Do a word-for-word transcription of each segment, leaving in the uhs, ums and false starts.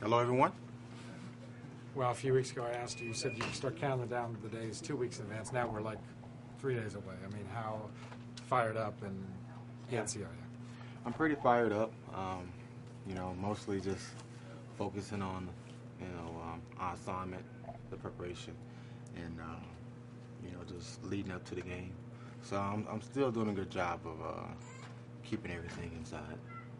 Hello, everyone. Well, a few weeks ago I asked you, you said you start counting down the days two weeks in advance. Now we're like three days away. I mean, how fired up and antsy are you? I'm pretty fired up. Um, you know, mostly just focusing on, you know, um, our assignment, the preparation, and, uh, you know, just leading up to the game. So I'm, I'm still doing a good job of uh, keeping everything inside.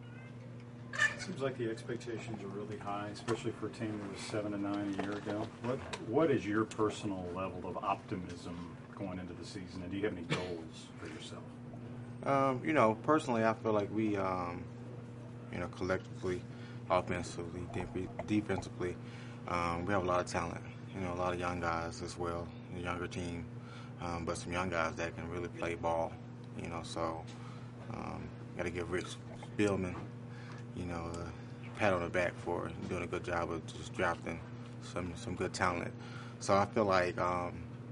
It seems like the expectations are really high, especially for a team that was seven and nine a year ago. What What is your personal level of optimism going into the season, and do you have any goals for yourself? Um, you know, personally, I feel like we, um, you know, collectively, offensively, def- defensively, um, we have a lot of talent. You know, a lot of young guys as well, a younger team, um, but some young guys that can really play ball. You know, so um, got to give Rick Spielman, you know, a pat on the back for doing a good job of just drafting some some good talent. So I feel like um,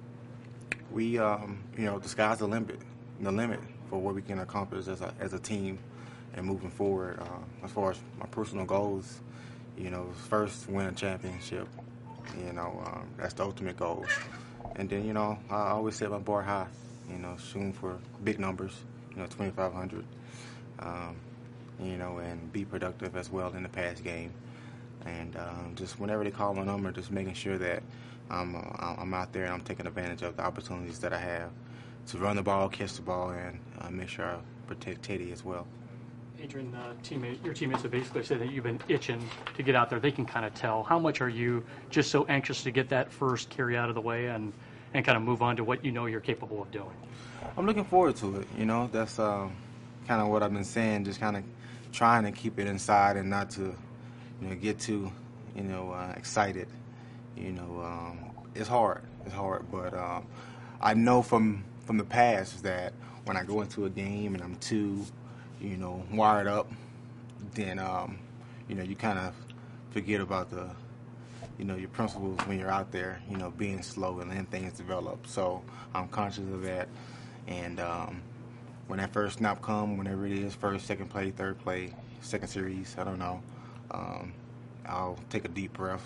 we, um, you know, the sky's the limit, the limit for what we can accomplish as a as a team and moving forward. Uh, as far as my personal goals, you know, first win a championship. You know, um, that's the ultimate goal. And then, you know, I always set my bar high. You know, shooting for big numbers. You know, twenty-five hundred. Um, you know, and be productive as well in the pass game. And um, just whenever they call my number, just making sure that I'm, uh, I'm out there and I'm taking advantage of the opportunities that I have to run the ball, catch the ball, and uh, make sure I protect Teddy as well. Adrian, uh, teammate, your teammates have basically said that you've been itching to get out there. They can kind of tell. How much are you just so anxious to get that first carry out of the way and, and kind of move on to what you know you're capable of doing? I'm looking forward to it. You know, that's uh, kind of what I've been saying, just kind of trying to keep it inside and not to, you know, get too, you know, uh, excited. You know, um, it's hard. It's hard, but um, I know from from the past that when I go into a game and I'm too, you know, wired up, then, um, you know, you kind of forget about the, you know, your principles when you're out there, you know, being slow and letting things develop. So I'm conscious of that. And um, when that first snap come, whenever it is, first, second play, third play, second series, I don't know, um, I'll take a deep breath,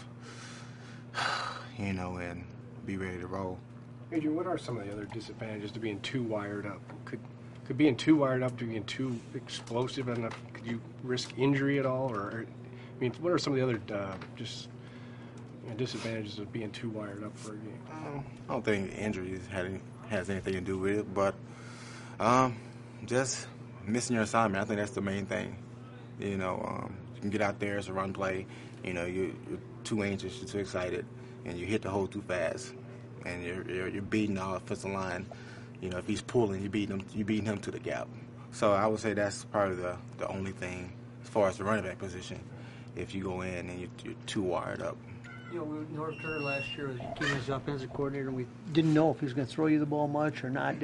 you know, and be ready to roll. Adrian, what are some of the other disadvantages to being too wired up? Could could being too wired up to being too explosive enough? Could you risk injury at all? Or, or I mean, what are some of the other uh, just you know, disadvantages of being too wired up for a game? Um, I don't think injuries had any, has anything to do with it, but um, just missing your assignment. I think that's the main thing. You know, um, you can get out there as a run play. You know, you, you're too anxious, you're too excited, and you hit the hole too fast. And you're, you're, you're beating the offensive line. You know, if he's pulling, you're beating him, you're beating him to the gap. So I would say that's probably the, the only thing as far as the running back position. If you go in and you're, you're too wired up. You know, Norv Turner last year came as offensive coordinator, and we didn't know if he was going to throw you the ball much or not.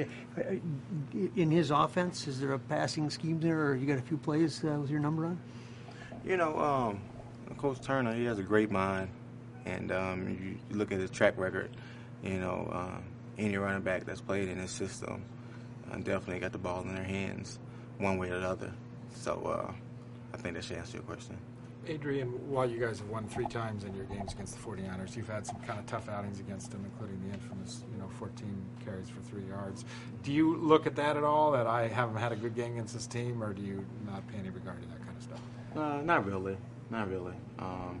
In his offense, is there a passing scheme there, or you got a few plays uh, with your number on? You know, um, Coach Turner, he has a great mind, and um, you, you look at his track record. You know, uh, any running back that's played in his system uh, definitely got the ball in their hands one way or the other. So uh, I think that should answer your question. Adrian, while you guys have won three times in your games against the forty-niners, you've had some kind of tough outings against them, including the infamous, you know, fourteen carries for three yards. Do you look at that at all, that I haven't had a good game against this team, or do you not pay any regard to that kind of stuff? Uh, not really. Not really. Um,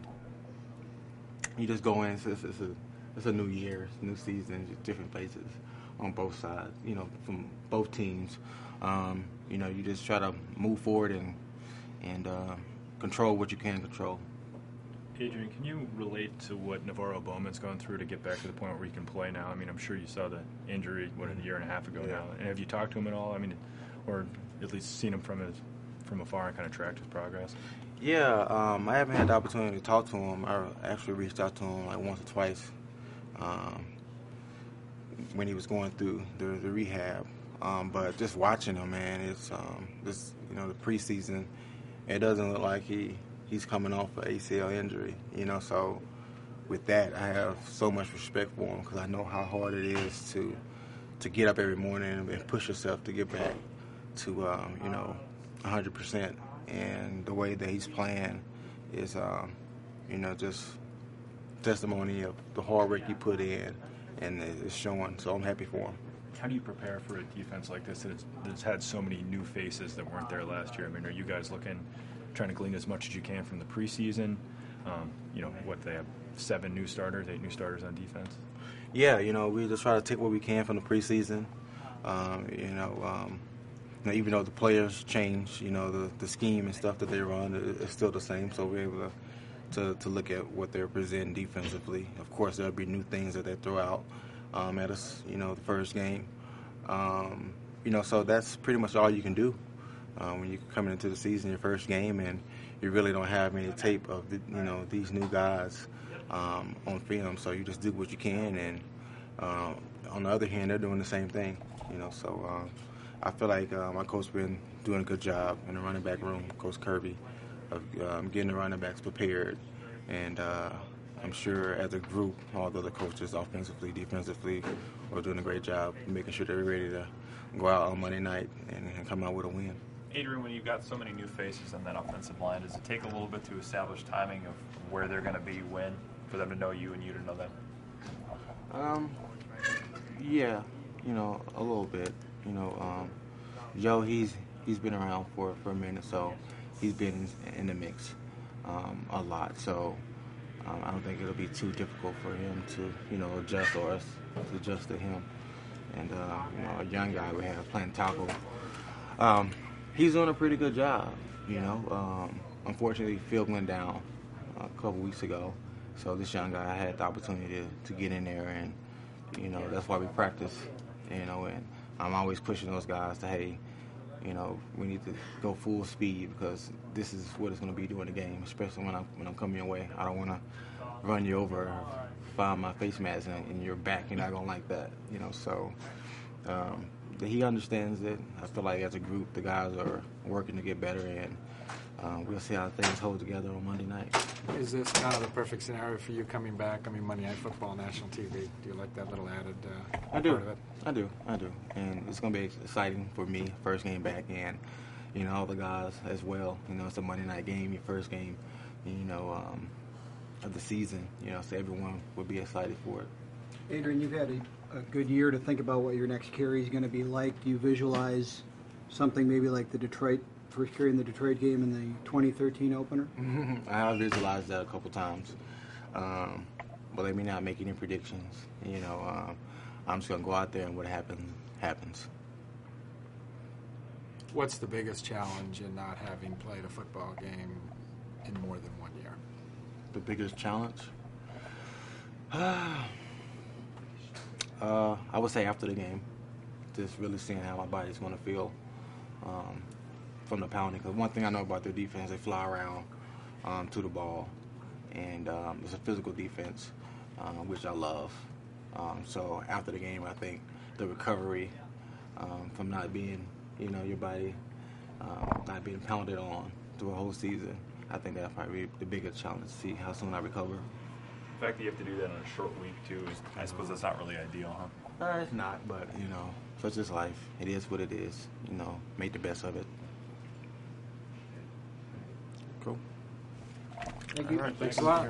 you just go in, it's, it's, it's a It's a new year, it's a new season, just different places on both sides, you know, from both teams. Um, you know, you just try to move forward and and uh, control what you can control. Adrian, can you relate to what Navarro Bowman's gone through to get back to the point where he can play now? I mean, I'm sure you saw the injury, what, a year and a half ago yeah. now. And have you talked to him at all? I mean, or at least seen him from his, from afar and kind of tracked his progress? Yeah, um, I haven't had the opportunity to talk to him. I actually reached out to him like once or twice. Um, when he was going through the, the rehab, um, but just watching him, man, it's um, this you know the preseason. It doesn't look like he, he's coming off an A C L injury, you know. So with that, I have so much respect for him because I know how hard it is to to get up every morning and push yourself to get back to um, you know one hundred percent. And the way that he's playing is um, you know, just testimony of the hard work you put in, and it's showing. So I'm happy for him. How do you prepare for a defense like this that it's, that's had so many new faces that weren't there last year? I mean, are you guys looking, trying to glean as much as you can from the preseason? Um, you know, what, they have seven new starters, eight new starters on defense? Yeah, you know, we just try to take what we can from the preseason. Um, you know, um, you know, even though the players change, you know, the, the scheme and stuff that they run is still the same. So we're able to, to, to look at what they're presenting defensively. Of course, there'll be new things that they throw out um, at us, you know, the first game. Um, you know, so that's pretty much all you can do uh, when you're coming into the season, your first game, and you really don't have any tape of, the, you know, these new guys um, on film. So you just do what you can, and uh, on the other hand, they're doing the same thing, you know. So uh, I feel like uh, my coach been doing a good job in the running back room, Coach Kirby, of um, getting the running backs prepared. And uh, I'm sure as a group, all the other coaches, offensively, defensively, are doing a great job making sure they're ready to go out on Monday night and, and come out with a win. Adrian, when you've got so many new faces on that offensive line, does it take a little bit to establish timing of where they're going to be when, for them to know you and you to know them? Um, yeah, you know, a little bit. You know, um, Joe, he's he's been around for, for a minute, so he's been in the mix um, a lot. So um, I don't think it'll be too difficult for him to, you know, adjust or us to adjust to him. And, uh, you know, a young guy we have playing tackle. Um, he's doing a pretty good job, you know. Um, unfortunately, Phil went down a couple weeks ago. So this young guy had the opportunity to, to get in there, and, you know, that's why we practice, you know, and I'm always pushing those guys to, hey, you know, we need to go full speed because this is what it's going to be during the game, especially when I'm, when I'm coming your way. I don't want to run you over or find my face mask in, in your back. You're not going to like that, you know, so um, he understands it. I feel like as a group, the guys are working to get better, and Um, we'll see how things hold together on Monday night. Is this kind of the perfect scenario for you coming back? I mean, Monday Night Football, national T V. Do you like that little added uh, I do. part of it? I do. I do. And it's going to be exciting for me, first game back, and, you know, all the guys as well. You know, it's a Monday night game, your first game, you know, um, of the season. You know, so everyone will be excited for it. Adrian, you've had a, a good year to think about what your next carry is going to be like. Do you visualize something maybe like the Detroit first carry in the Detroit game in the twenty thirteen opener? I have visualized that a couple times. Um, but let me not make any predictions. You know, um, I'm just going to go out there and what happens, happens. What's the biggest challenge in not having played a football game in more than one year? The biggest challenge? Uh, uh, I would say after the game, just really seeing how my body's going to feel. Um, from the pounding, because one thing I know about their defense, they fly around um, to the ball, and um, it's a physical defense, um, which I love. Um, so after the game, I think the recovery um, from not being, you know, your body um, not being pounded on through a whole season, I think that's probably the biggest challenge, to see how soon I recover. The fact that you have to do that in a short week, too, is, I suppose that's not really ideal, huh? Uh, it's not, but, you know, such is life. It is what it is. You know, make the best of it. Cool. Thank you. Thanks a lot.